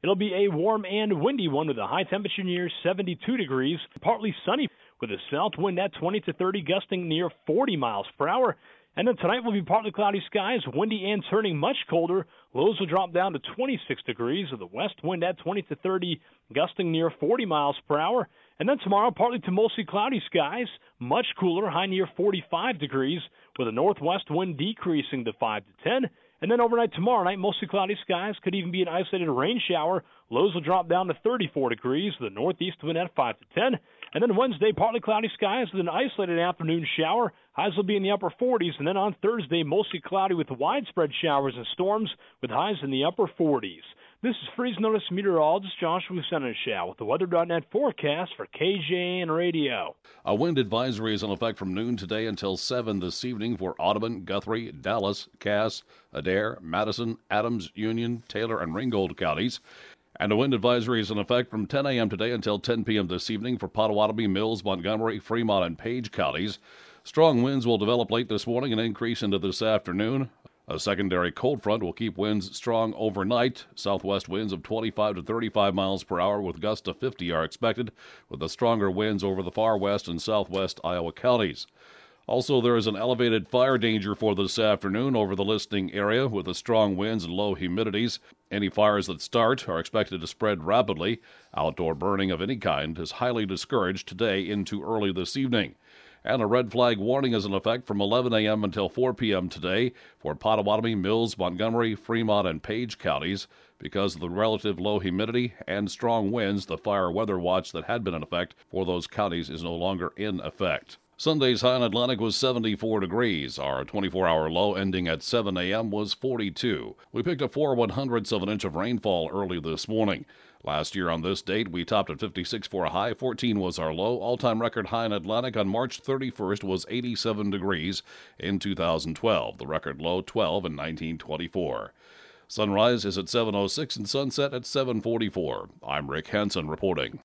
It'll be a warm and windy one with a high temperature near 72 degrees. Partly sunny with a south wind at 20 to 30, gusting near 40 miles per hour. And then tonight will be partly cloudy skies, windy and turning much colder. Lows will drop down to 26 degrees with a west wind at 20 to 30, gusting near 40 miles per hour. And then tomorrow, partly to mostly cloudy skies, much cooler, high near 45 degrees, with a northwest wind decreasing to 5 to 10. And then overnight tomorrow night, mostly cloudy skies, could even be an isolated rain shower. Lows will drop down to 34 degrees, with a northeast wind at 5 to 10. And then Wednesday, partly cloudy skies with an isolated afternoon shower. Highs will be in the upper 40s. And then on Thursday, mostly cloudy with widespread showers and storms with highs in the upper 40s. This is Freeze Notice meteorologist Joshua Seneschal with the Weather.net forecast for KJN Radio. A wind advisory is in effect from noon today until 7 this evening for Audubon, Guthrie, Dallas, Cass, Adair, Madison, Adams, Union, Taylor, and Ringgold counties. And a wind advisory is in effect from 10 a.m. today until 10 p.m. this evening for Potawatomi, Mills, Montgomery, Fremont, and Page counties. Strong winds will develop late this morning and increase into this afternoon. A secondary cold front will keep winds strong overnight. Southwest winds of 25 to 35 miles per hour with gusts to 50 are expected, with the stronger winds over the far west and southwest Iowa counties. Also, there is an elevated fire danger for this afternoon over the listening area with the strong winds and low humidities. Any fires that start are expected to spread rapidly. Outdoor burning of any kind is highly discouraged today into early this evening. And a red flag warning is in effect from 11 a.m. until 4 p.m. today for Potawatomi, Mills, Montgomery, Fremont, and Page counties. Because of the relative low humidity and strong winds, the fire weather watch that had been in effect for those counties is no longer in effect. Sunday's high in Atlantic was 74 degrees. Our 24-hour low ending at 7 a.m. was 42. We picked up 4/100ths of an inch of rainfall early this morning. Last year on this date, we topped at 56 for a high. 14 was our low. All-time record high in Atlantic on March 31st was 87 degrees in 2012. The record low, 12 in 1924. Sunrise is at 7:06 and sunset at 7:44. I'm Rick Hansen reporting.